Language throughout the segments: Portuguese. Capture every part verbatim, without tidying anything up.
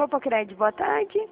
Copa Crédito, boa tarde.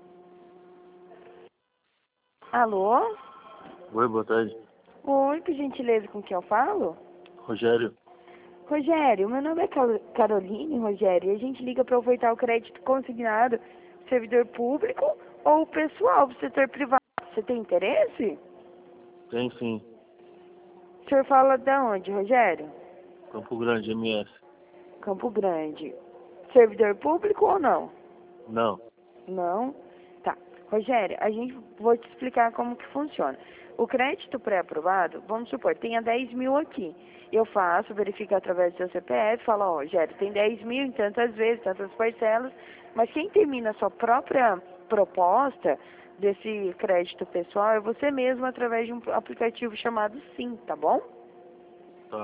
Alô? Oi, boa tarde. Oi, por gentileza, com quem eu falo? Rogério. Rogério, meu nome é Cal- Caroline, Rogério, e a gente liga para ofertar o crédito consignado servidor público ou pessoal do setor privado. Você tem interesse? Tem sim. O senhor fala de onde, Rogério? Campo Grande, M S. Campo Grande. Servidor público ou não? Não. Não? Tá. Rogério, a gente vou te explicar como que funciona. O crédito pré-aprovado, vamos supor, tenha dez mil aqui. Eu faço, verifico através do seu C P F, falo, ó, Rogério, tem dez mil em tantas vezes, tantas parcelas, mas quem termina a sua própria proposta desse crédito pessoal é você mesmo através de um aplicativo chamado Sim, tá bom? Tá.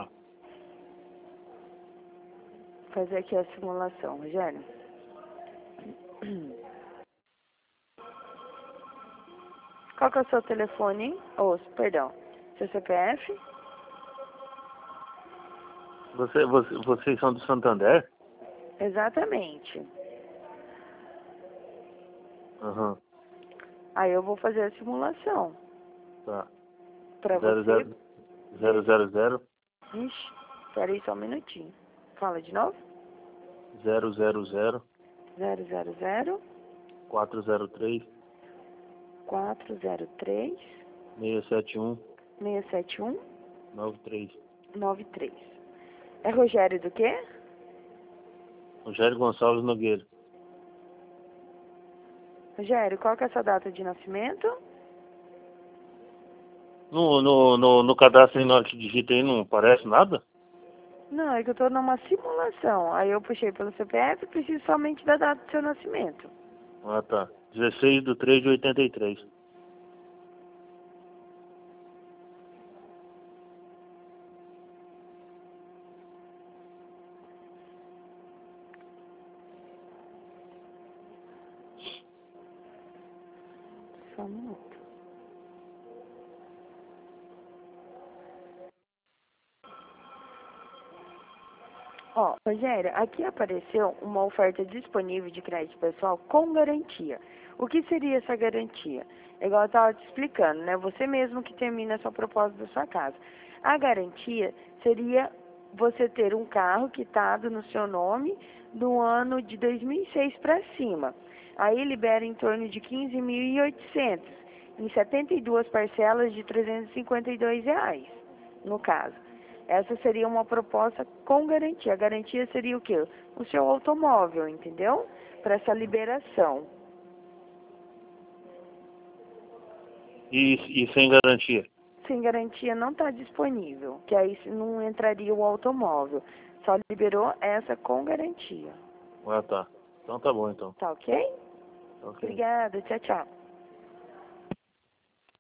Vou fazer aqui a simulação, Rogério. Qual que é o seu telefone? Ou, perdão, seu C P F? Você, você, vocês são do Santander? Exatamente. Aham. Aí eu vou fazer a simulação. Tá. Pra Zero, você. zero, zero, zero, zero, Ixi, peraí só um minutinho. Fala de novo. zero, zero, zero, Zero zero zero quatro zero três, quatro zero três seis sete um, seis sete um nove três. nove três. É Rogério do quê? Rogério Gonçalves Nogueira. Rogério, qual que é a sua data de nascimento? No, no, no, no cadastro aí, na hora que digita aí, não aparece nada? Não, é que eu tô numa simulação. Aí eu puxei pelo C P F e preciso somente da data do seu nascimento. Ah, tá. dezesseis de três de oitenta e três. Só um minuto. Ó, Rogério, aqui apareceu uma oferta disponível de crédito pessoal com garantia. O que seria essa garantia? É igual eu estava te explicando, né? Você mesmo que termina a sua proposta da sua casa. A garantia seria você ter um carro quitado no seu nome do ano de dois mil e seis para cima. Aí libera em torno de quinze mil e oitocentos, em setenta e duas parcelas de trezentos e cinquenta e dois reais, no caso. Essa seria uma proposta com garantia. A garantia seria o quê? O seu automóvel, entendeu? Para essa liberação. E, e sem garantia? Sem garantia não está disponível, que aí não entraria o automóvel. Só liberou essa com garantia. Ah, tá. Então tá bom, então. Tá ok? Ok. Obrigada, tchau, tchau.